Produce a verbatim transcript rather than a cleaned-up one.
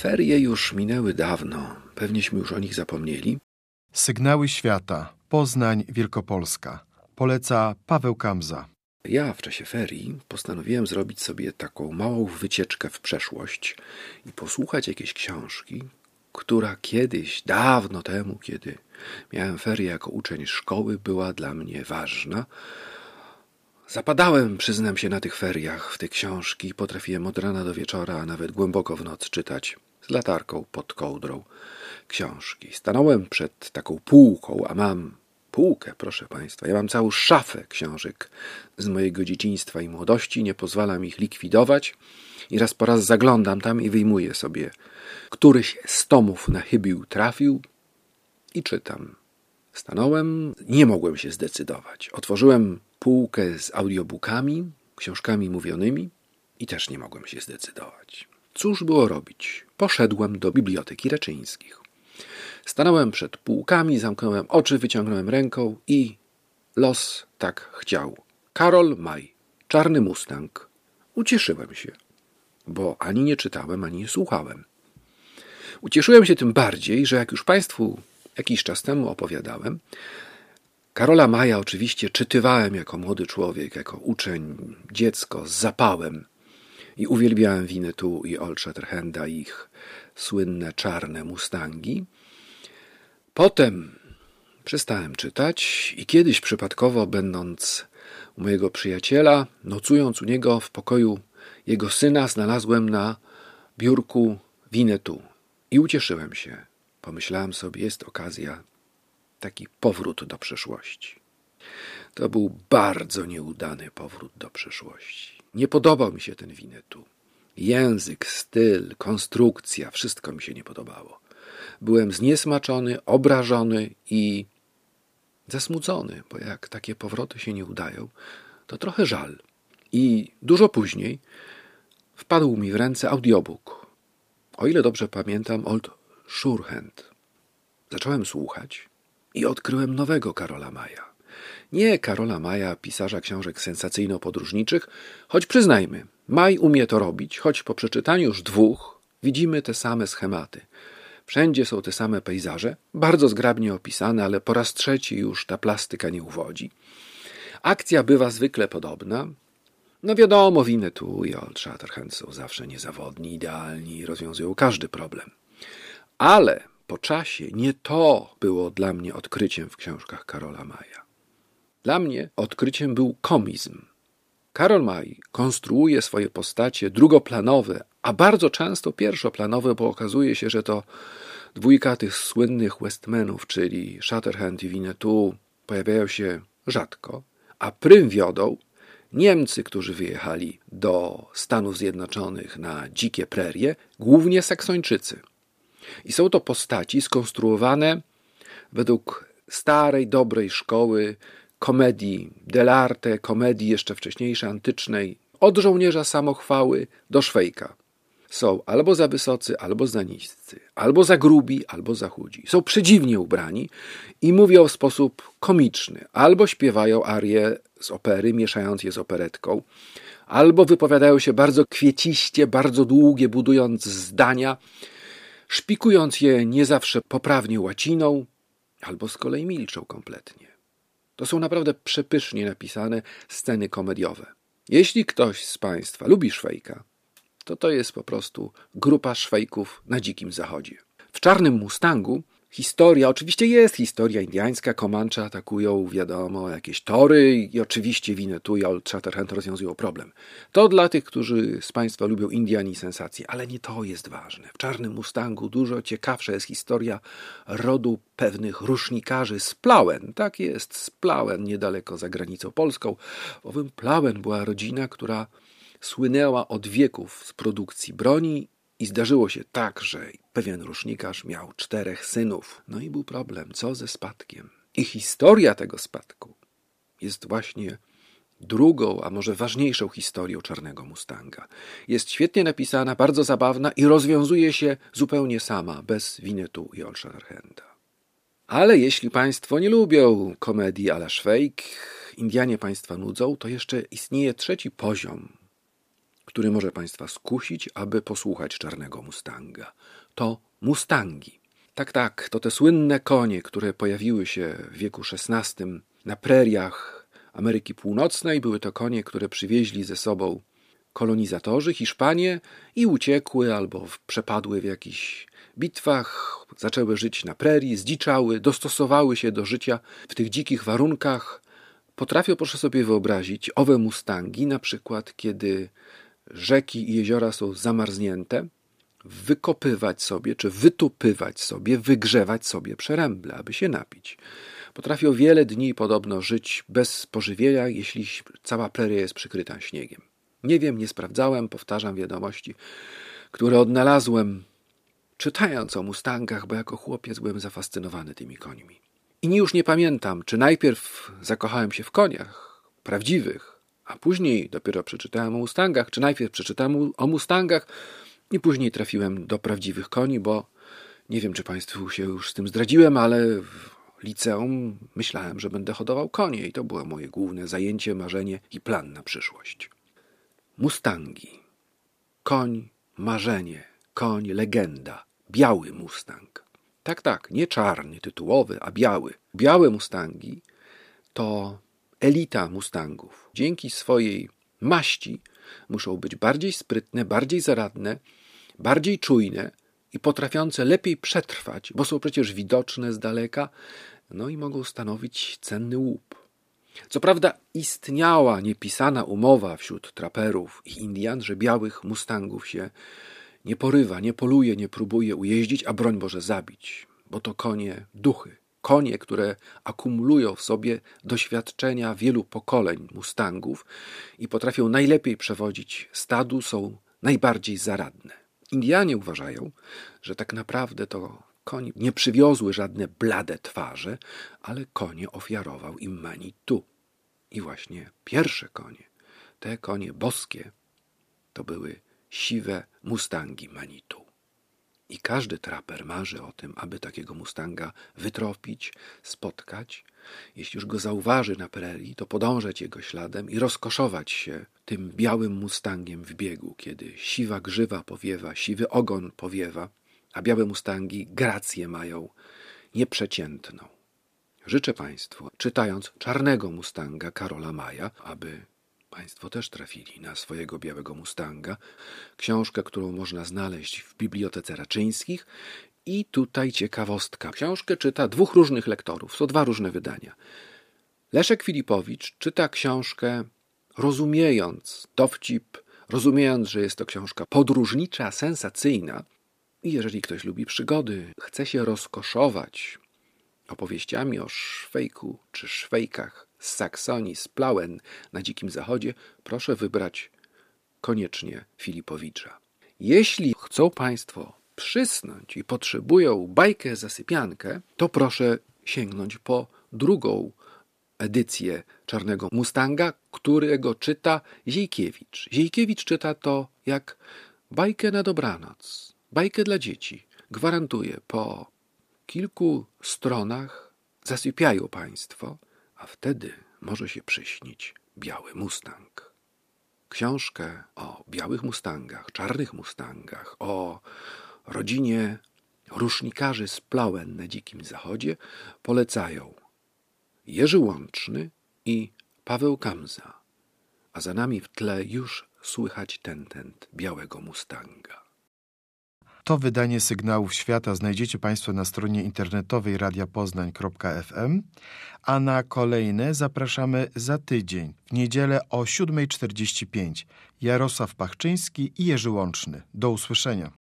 Ferie już minęły dawno, pewnieśmy już o nich zapomnieli. Sygnały świata, Poznań, Wielkopolska. Poleca Paweł Kamza. Ja w czasie ferii postanowiłem zrobić sobie taką małą wycieczkę w przeszłość i posłuchać jakiejś książki, która kiedyś, dawno temu, kiedy miałem ferie jako uczeń szkoły, była dla mnie ważna. Zapadałem, przyznam się, na tych feriach w te książki. Potrafiłem od rana do wieczora, a nawet głęboko w noc czytać z latarką pod kołdrą książki. Stanąłem przed taką półką, a mam półkę, proszę Państwa. Ja mam całą szafę książek z mojego dzieciństwa i młodości. Nie pozwalam ich likwidować. I raz po raz zaglądam tam i wyjmuję sobie, któryś z tomów na chybił trafił i czytam. Stanąłem, nie mogłem się zdecydować. Otworzyłem półkę z audiobookami, książkami mówionymi i też nie mogłem się zdecydować. Cóż było robić? Poszedłem do Biblioteki Raczyńskich. Stanąłem przed półkami, zamknąłem oczy, wyciągnąłem ręką i los tak chciał. Karol May, Czarny Mustang. Ucieszyłem się, bo ani nie czytałem, ani nie słuchałem. Ucieszyłem się tym bardziej, że jak już Państwu jakiś czas temu opowiadałem, Karola Maya oczywiście czytywałem jako młody człowiek, jako uczeń, dziecko z zapałem i uwielbiałem Winnetou i Old Shatterhanda i ich słynne czarne Mustangi. Potem przestałem czytać i kiedyś przypadkowo, będąc u mojego przyjaciela, nocując u niego w pokoju jego syna, znalazłem na biurku Winnetou i ucieszyłem się. Pomyślałem sobie, jest okazja, taki powrót do przeszłości. To był bardzo nieudany powrót do przeszłości. Nie podobał mi się ten Winnetou. Język, styl, konstrukcja, wszystko mi się nie podobało. Byłem zniesmaczony, obrażony i zasmucony, bo jak takie powroty się nie udają, to trochę żal. I dużo później wpadł mi w ręce audiobook. O ile dobrze pamiętam, Old Shatterhand. Zacząłem słuchać i odkryłem nowego Karola Maya. Nie Karola Maya, pisarza książek sensacyjno-podróżniczych, choć przyznajmy, May umie to robić, choć po przeczytaniu już dwóch widzimy te same schematy. Wszędzie są te same pejzaże, bardzo zgrabnie opisane, ale po raz trzeci już ta plastyka nie uwodzi. Akcja bywa zwykle podobna. No wiadomo, Winnetou i Old Shatterhand są zawsze niezawodni, idealni i rozwiązują każdy problem. Ale po czasie nie to było dla mnie odkryciem w książkach Karola Maya. Dla mnie odkryciem był komizm. Karol May konstruuje swoje postacie drugoplanowe, a bardzo często pierwszoplanowe, bo okazuje się, że to dwójka tych słynnych Westmenów, czyli Shatterhand i Winnetou, pojawiają się rzadko, a prym wiodą Niemcy, którzy wyjechali do Stanów Zjednoczonych na dzikie prerie, głównie Saksończycy. I są to postaci skonstruowane według starej, dobrej szkoły komedii dell'arte, komedii jeszcze wcześniejszej, antycznej, od żołnierza samochwały do szwejka. Są albo za wysocy, albo za niscy, albo za grubi, albo za chudzi. Są przedziwnie ubrani i mówią w sposób komiczny, albo śpiewają arie z opery, mieszając je z operetką, albo wypowiadają się bardzo kwieciście, bardzo długie, budując zdania, szpikując je nie zawsze poprawnie łaciną, albo z kolei milczą kompletnie. To są naprawdę przepysznie napisane sceny komediowe. Jeśli ktoś z Państwa lubi szwejka, to to jest po prostu grupa szwejków na dzikim zachodzie. W Czarnym Mustangu historia, oczywiście jest historia indiańska, Komancze atakują, wiadomo, jakieś tory i oczywiście Winnetou i Old Shatterhand rozwiązują problem. To dla tych, którzy z Państwa lubią Indian i sensacje, ale nie to jest ważne. W Czarnym Mustangu dużo ciekawsza jest historia rodu pewnych rusznikarzy z Plauen. Tak jest, z Plauen, niedaleko za granicą polską. Owym Plauen była rodzina, która słynęła od wieków z produkcji broni i zdarzyło się tak, że pewien rusznikarz miał czterech synów. No i był problem, co ze spadkiem. I historia tego spadku jest właśnie drugą, a może ważniejszą historią Czarnego Mustanga. Jest świetnie napisana, bardzo zabawna i rozwiązuje się zupełnie sama, bez Winnetou i Old Shatterhanda. Ale jeśli Państwo nie lubią komedii à la szwejk, Indianie Państwa nudzą, to jeszcze istnieje trzeci poziom, który może Państwa skusić, aby posłuchać Czarnego Mustanga. To mustangi. Tak, tak, to te słynne konie, które pojawiły się w wieku szesnastym na preriach Ameryki Północnej. Były to konie, które przywieźli ze sobą kolonizatorzy, Hiszpanie i uciekły albo przepadły w jakichś bitwach, zaczęły żyć na prerii, zdziczały, dostosowały się do życia w tych dzikich warunkach. Potrafią, proszę sobie wyobrazić, owe mustangi, na przykład kiedy rzeki i jeziora są zamarznięte, wykopywać sobie, czy wytupywać sobie, wygrzewać sobie przeręble, aby się napić. Potrafią wiele dni podobno żyć bez pożywienia, jeśli cała preria jest przykryta śniegiem. Nie wiem, nie sprawdzałem, powtarzam wiadomości, które odnalazłem czytając o mustangach, bo jako chłopiec byłem zafascynowany tymi końmi. I już nie pamiętam, czy najpierw zakochałem się w koniach prawdziwych, a później dopiero przeczytałem o mustangach, czy najpierw przeczytałem o mustangach i później trafiłem do prawdziwych koni, bo nie wiem, czy Państwu się już z tym zdradziłem, ale w liceum myślałem, że będę hodował konie i to było moje główne zajęcie, marzenie i plan na przyszłość. Mustangi. Koń, marzenie, koń, legenda. Biały mustang. Tak, tak, nie czarny, tytułowy, a biały. Białe mustangi to elita mustangów. Dzięki swojej maści muszą być bardziej sprytne, bardziej zaradne, bardziej czujne i potrafiące lepiej przetrwać, bo są przecież widoczne z daleka, no i mogą stanowić cenny łup. Co prawda istniała niepisana umowa wśród traperów i Indian, że białych mustangów się nie porywa, nie poluje, nie próbuje ujeździć, a broń Boże zabić, bo to konie duchy. Konie, które akumulują w sobie doświadczenia wielu pokoleń mustangów i potrafią najlepiej przewodzić stadu, są najbardziej zaradne. Indianie uważają, że tak naprawdę to konie nie przywiozły żadne blade twarze, ale konie ofiarował im Manitou. I właśnie pierwsze konie, te konie boskie, to były siwe mustangi Manitou. I każdy traper marzy o tym, aby takiego mustanga wytropić, spotkać. Jeśli już go zauważy na prerii, to podążać jego śladem i rozkoszować się tym białym mustangiem w biegu, kiedy siwa grzywa powiewa, siwy ogon powiewa, a białe mustangi grację mają nieprzeciętną. Życzę Państwu, czytając Czarnego Mustanga Karola Maya, aby Państwo też trafili na swojego białego mustanga, książkę, którą można znaleźć w Bibliotece Raczyńskich. I tutaj ciekawostka. Książkę czyta dwóch różnych lektorów, są dwa różne wydania. Leszek Filipowicz czyta książkę rozumiejąc dowcip, rozumiejąc, że jest to książka podróżnicza, sensacyjna. I jeżeli ktoś lubi przygody, chce się rozkoszować opowieściami o Szwejku czy Szwejkach z Saksonii, z Plauen na Dzikim Zachodzie, proszę wybrać koniecznie Filipowicza. Jeśli chcą Państwo przysnąć i potrzebują bajkę zasypiankę, to proszę sięgnąć po drugą edycję Czarnego Mustanga, którego czyta Ziejkiewicz. Ziejkiewicz czyta to jak bajkę na dobranoc, bajkę dla dzieci. Gwarantuję, po kilku stronach zasypiają Państwo, a wtedy może się przyśnić biały mustang. Książkę o białych mustangach, czarnych mustangach, o rodzinie rusznikarzy z Plauen na Dzikim Zachodzie polecają Jerzy Łączny i Paweł Kamza, a za nami w tle już słychać tentent białego mustanga. To wydanie Sygnałów Świata znajdziecie Państwo na stronie internetowej radia poznań kropka ef em, a na kolejne zapraszamy za tydzień, w niedzielę o siódma czterdzieści pięć. Jarosław Pachczyński i Jerzy Łączny. Do usłyszenia.